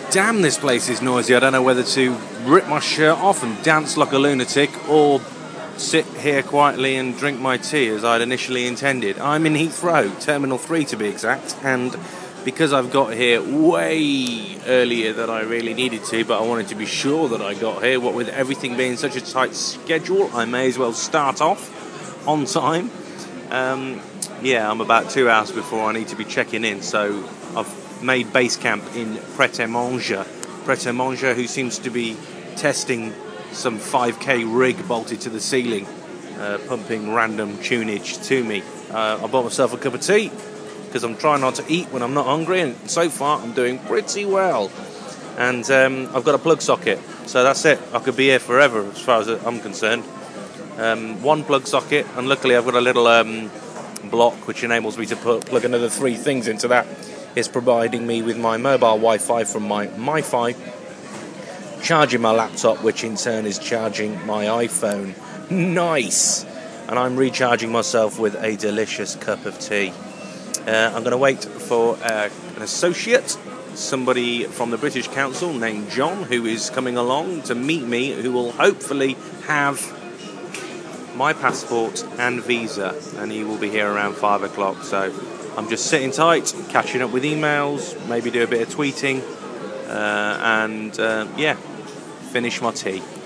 Damn, this place is noisy. I don't know whether to rip my shirt off and dance like a lunatic or sit here quietly and drink my tea as I'd initially intended. I'm in Heathrow, Terminal 3 to be exact, and because I've got here way earlier than I really needed to, but I wanted to be sure that I got here, what with everything being such a tight schedule, I may as well start off on time. I'm about 2 hours before I need to be checking in, so I've made base camp in Pret-a-Manger. Pret-a-Manger, who seems to be testing some 5K rig bolted to the ceiling, pumping random tunage to me. I bought myself a cup of tea because I'm trying not to eat when I'm not hungry, and so far I'm doing pretty well. And I've got a plug socket, so that's it. I could be here forever as far as I'm concerned. One plug socket, and luckily I've got a little block which enables me to plug another 3 things into that. It's providing me with my mobile Wi-Fi from my MiFi, charging my laptop, which in turn is charging my iPhone. Nice! And I'm recharging myself with a delicious cup of tea. I'm going to wait for an associate, somebody from the British Council named John, who is coming along to meet me, who will hopefully have my passport and visa, and he will be here around 5 o'clock. So I'm just sitting tight, catching up with emails, maybe do a bit of tweeting, and finish my tea.